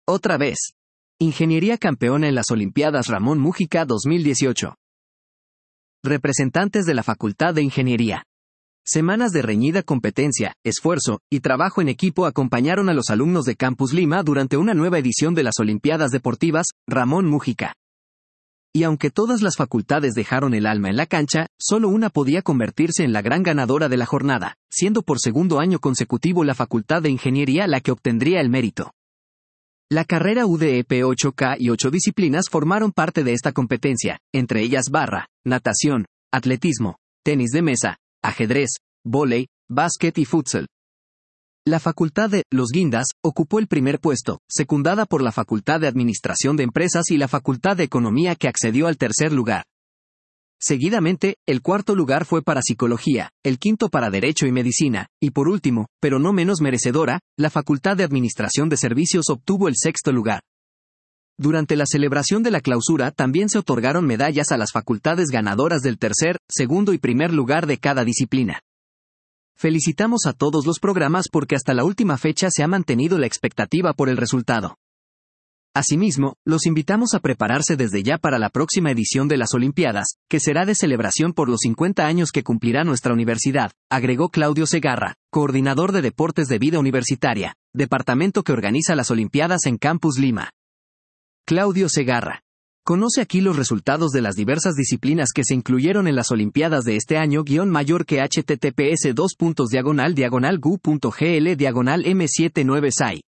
Otra vez. Ingeniería campeona en las Olimpiadas Ramón Múgica 2018. Representantes de la Facultad de Ingeniería. Semanas de reñida competencia, esfuerzo y trabajo en equipo acompañaron a los alumnos de Campus Lima durante una nueva edición de las Olimpiadas Deportivas Ramón Múgica. Y aunque todas las facultades dejaron el alma en la cancha, solo una podía convertirse en la gran ganadora de la jornada, siendo por segundo año consecutivo la Facultad de Ingeniería la que obtendría el mérito. La carrera UDEP 8K y 8 disciplinas formaron parte de esta competencia, entre ellas barra, natación, atletismo, tenis de mesa, ajedrez, vóley, básquet y futsal. La Facultad de Los Guindas ocupó el primer puesto, secundada por la Facultad de Administración de Empresas y la Facultad de Economía que accedió al tercer lugar. Seguidamente, el cuarto lugar fue para Psicología, el quinto para Derecho y Medicina, y por último, pero no menos merecedora, la Facultad de Administración de Servicios obtuvo el sexto lugar. Durante la celebración de la clausura también se otorgaron medallas a las facultades ganadoras del tercer, segundo y primer lugar de cada disciplina. Felicitamos a todos los programas porque hasta la última fecha se ha mantenido la expectativa por el resultado. Asimismo, los invitamos a prepararse desde ya para la próxima edición de las Olimpiadas, que será de celebración por los 50 años que cumplirá nuestra universidad, agregó Claudio Segarra, coordinador de Deportes de Vida Universitaria, departamento que organiza las Olimpiadas en Campus Lima. Claudio Segarra. Conoce aquí los resultados de las diversas disciplinas que se incluyeron en las Olimpiadas de este año _mayor que https://gu.gl/m79sai.